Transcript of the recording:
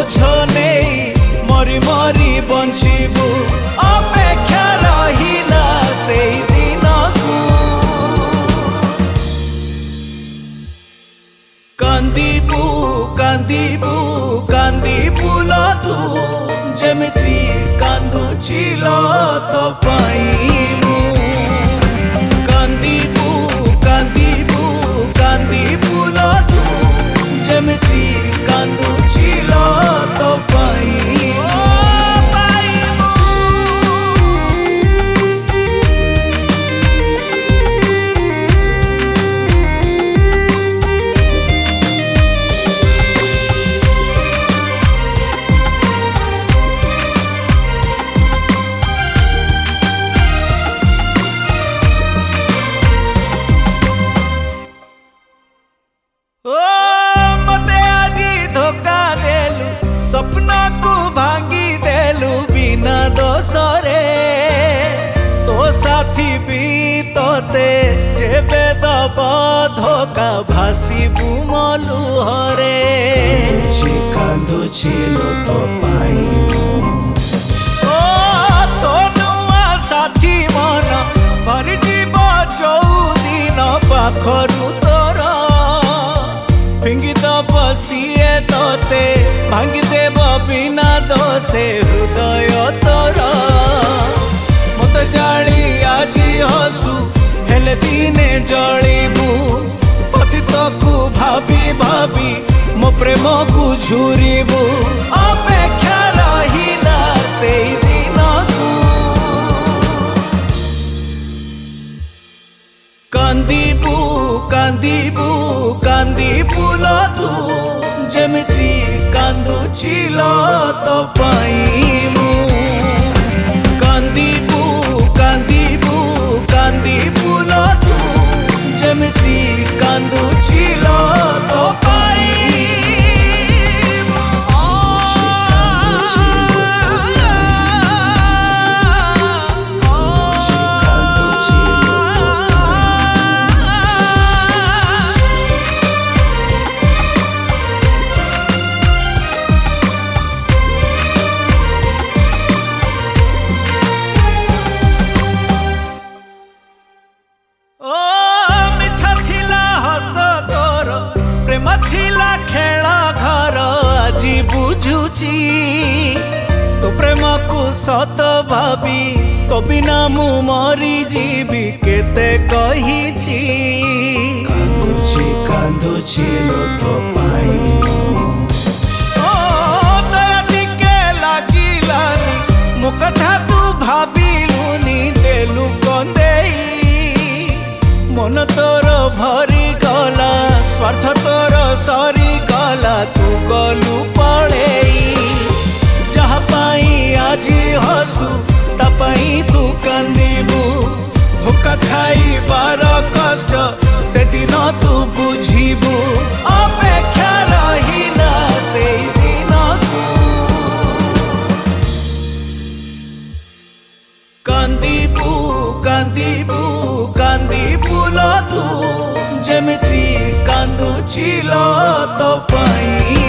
बोझ नहीं मरी मरी बंचीबू अपेक्षा रहिला से दिन को कांदीबू कांदीबू कांदीबू लो तू जेमिति कांदुचिल तो पाइबू कांदीबू कांदीबू कांदीबू लो तू जेमिति कांदुचिल तो पाइबू मते आजी धोखा देलु सपना को भांगी देलु बिना दोसरे तो साथी भी तोते जेबे दब धोखा भासीबू मलु हरे कांदुचिलो तो पाइबू तो नुआ साथी मन भरी जीव चौदिन पाखरु तोरा फिंगी दब सीए तोते भांगी देव बिना दोषे हृदय तोर मत जाली आजी हसु हेले दिने जलिबू पतित को भाभी भाभी मो प्रेम को झुरिबू अपेक्षा रहिला से दिन को कांदीबू कांदीबू कांदीबू लो तू जेमिति कांदुचिल तो पाइबू कांदीबू कांदीबू कांदीबू लो तू जेमिति कांदुचिल तो पाइबू प्रेम थिला खेल घर आज बुझुची तो प्रेम को सत भाभी तो बिना मु मरी जीवी केते कहिची कांदुची कांदुची लो तो पाइबू दया टिके लागिलानी मो कथा तू भाबिलुनी देलु कंदेई मन तोर भरी गला स्वार्थ तोर सरी गला तू गलु पड़ेई जहाँ पाई आजी हसु तापाई तू कांदीबू धोखा खाई बार कष्ट से दिन तू बुझीबू अपेक्षा रहिला से दिन को कांदीबू कांदीबू कांदीबू लो तू जेमिति कांदुचिल तो पाइबू।